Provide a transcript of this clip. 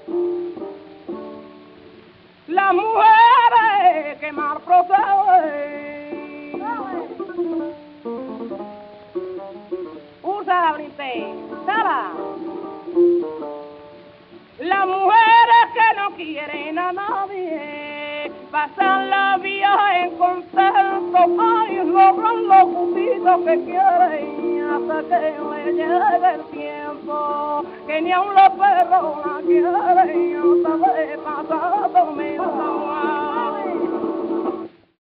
Las mujeres que mal proceden usa princesa. Las mujeres que no quieren a nadie pasan la vida en concepto, ay, logran los gustitos que quieren hasta que le llegue el tiempo que ni aun los perros la quieren, hasta de pasado me